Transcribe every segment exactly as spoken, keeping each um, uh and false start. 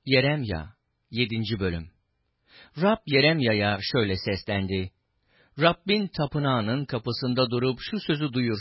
Yeremya yedinci Bölüm. Rab Yeremya'ya şöyle seslendi: Rabbin tapınağının kapısında durup şu sözü duyur.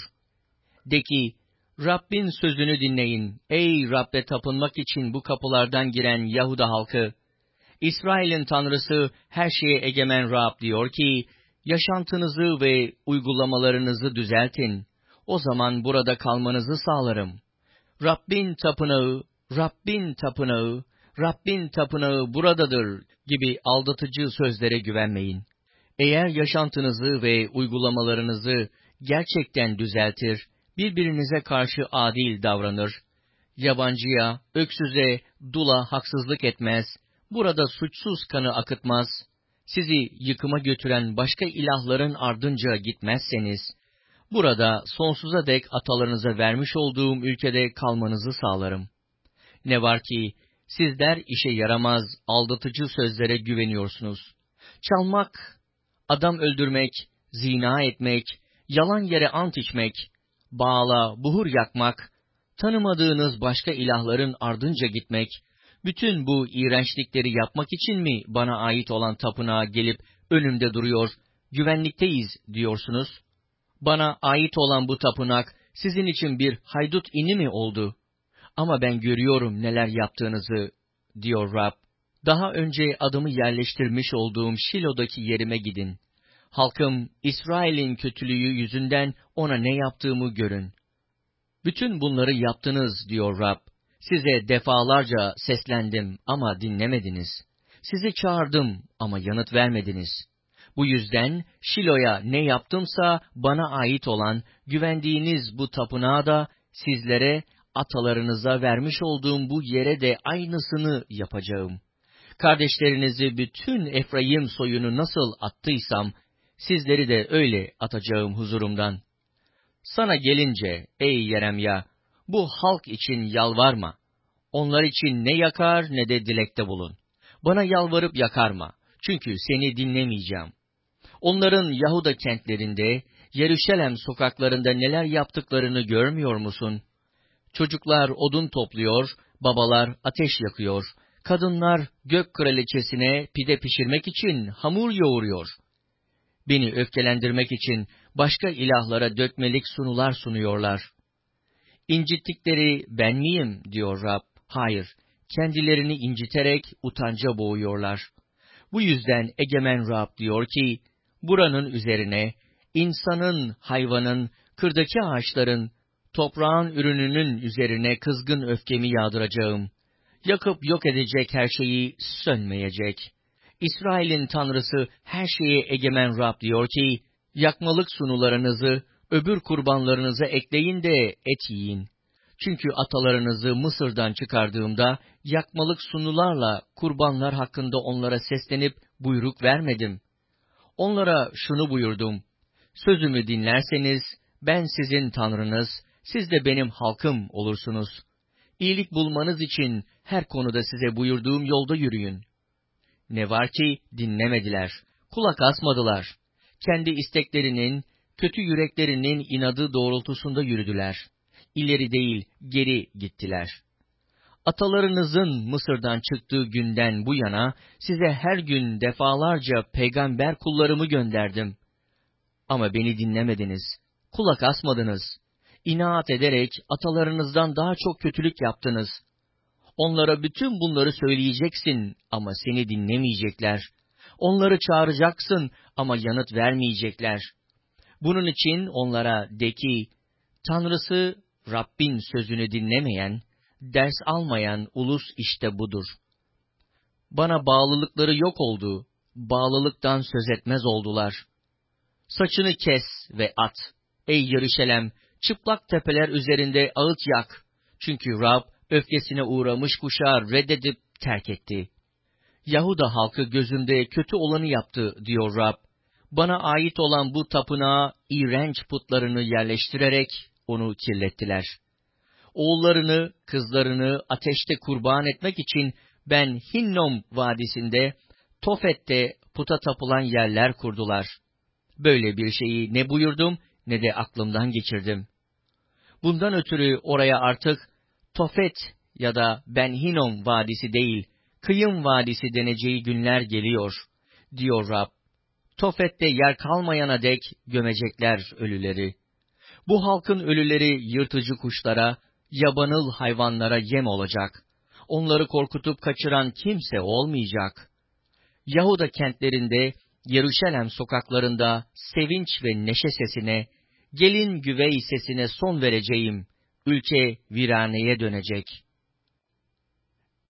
De ki, Rabbin sözünü dinleyin, ey Rab'be tapınmak için bu kapılardan giren Yahuda halkı. İsrail'in Tanrısı, her şeye egemen Rab diyor ki, yaşantınızı ve uygulamalarınızı düzeltin. O zaman burada kalmanızı sağlarım. Rabbin tapınağı, Rabbin tapınağı, Rabbin tapınağı buradadır gibi aldatıcı sözlere güvenmeyin. Eğer yaşantınızı ve uygulamalarınızı gerçekten düzeltir, birbirinize karşı adil davranır, yabancıya, öksüze, dula haksızlık etmez, burada suçsuz kanı akıtmaz, sizi yıkıma götüren başka ilahların ardınca gitmezseniz, burada sonsuza dek atalarınıza vermiş olduğum ülkede kalmanızı sağlarım. Ne var ki, sizler işe yaramaz, aldatıcı sözlere güveniyorsunuz. Çalmak, adam öldürmek, zina etmek, yalan yere ant içmek, Baal'a buhur yakmak, tanımadığınız başka ilahların ardınca gitmek, bütün bu iğrençlikleri yapmak için mi bana ait olan tapınağa gelip önümde duruyor, güvenlikteyiz diyorsunuz? Bana ait olan bu tapınak sizin için bir haydut ini mi oldu? Ama ben görüyorum neler yaptığınızı, diyor Rab. Daha önce adımı yerleştirmiş olduğum Şilo'daki yerime gidin. Halkım İsrail'in kötülüğü yüzünden ona ne yaptığımı görün. Bütün bunları yaptınız, diyor Rab. Size defalarca seslendim ama dinlemediniz. Sizi çağırdım ama yanıt vermediniz. Bu yüzden Şilo'ya ne yaptımsa bana ait olan, güvendiğiniz bu tapınağa da sizlere, atalarınıza vermiş olduğum bu yere de aynısını yapacağım. Kardeşlerinizi bütün Efraim soyunu nasıl attıysam, sizleri de öyle atacağım huzurumdan. Sana gelince ey Yeremya, bu halk için yalvarma. Onlar için ne yakar ne de dilekte bulun. Bana yalvarıp yakarma, çünkü seni dinlemeyeceğim. Onların Yahuda kentlerinde, Yeruşalem sokaklarında neler yaptıklarını görmüyor musun? Çocuklar odun topluyor, babalar ateş yakıyor, kadınlar gök kraliçesine pide pişirmek için hamur yoğuruyor. Beni öfkelendirmek için başka ilahlara dökmelik sunular sunuyorlar. İncittikleri ben miyim, diyor Rab. Hayır, kendilerini inciterek utanca boğuyorlar. Bu yüzden egemen Rab diyor ki, buranın üzerine, insanın, hayvanın, kırdaki ağaçların, toprağın ürününün üzerine kızgın öfkemi yağdıracağım. Yakıp yok edecek her şeyi sönmeyecek. İsrail'in Tanrısı, her şeye egemen Rab diyor ki, yakmalık sunularınızı, öbür kurbanlarınıza ekleyin de et yiyin. Çünkü atalarınızı Mısır'dan çıkardığımda, yakmalık sunularla kurbanlar hakkında onlara seslenip buyruk vermedim. Onlara şunu buyurdum: sözümü dinlerseniz, ben sizin Tanrınız, siz de benim halkım olursunuz. İyilik bulmanız için her konuda size buyurduğum yolda yürüyün. Ne var ki dinlemediler, kulak asmadılar. Kendi isteklerinin, kötü yüreklerinin inadı doğrultusunda yürüdüler. İleri değil, geri gittiler. Atalarınızın Mısır'dan çıktığı günden bu yana, size her gün defalarca peygamber kullarımı gönderdim. Ama beni dinlemediniz, kulak asmadınız. İnat ederek atalarınızdan daha çok kötülük yaptınız. Onlara bütün bunları söyleyeceksin ama seni dinlemeyecekler. Onları çağıracaksın ama yanıt vermeyecekler. Bunun için onlara de ki, Tanrısı Rabbin sözünü dinlemeyen, ders almayan ulus işte budur. Bana bağlılıkları yok oldu, bağlılıktan söz etmez oldular. Saçını kes ve at, ey Yeruşalem, çıplak tepeler üzerinde ağıt yak. Çünkü Rab, öfkesine uğramış kuşağı reddedip terk etti. Yahuda halkı gözünde kötü olanı yaptı, diyor Rab. Bana ait olan bu tapınağa iğrenç putlarını yerleştirerek onu kirlettiler. Oğullarını, kızlarını ateşte kurban etmek için ben Hinnom vadisinde, Tofet'te puta tapılan yerler kurdular. Böyle bir şeyi ne buyurdum ne de aklımdan geçirdim. Bundan ötürü oraya artık Tofet ya da Ben Hinnom vadisi değil, kıyım vadisi deneceği günler geliyor, diyor Rab. Tofet'te yer kalmayana dek gömecekler ölüleri. Bu halkın ölüleri yırtıcı kuşlara, yabanıl hayvanlara yem olacak. Onları korkutup kaçıran kimse olmayacak. Yahuda kentlerinde, Yeruşalem sokaklarında sevinç ve neşe sesine, gelin güvey sesine son vereceğim. Ülke viraneye dönecek.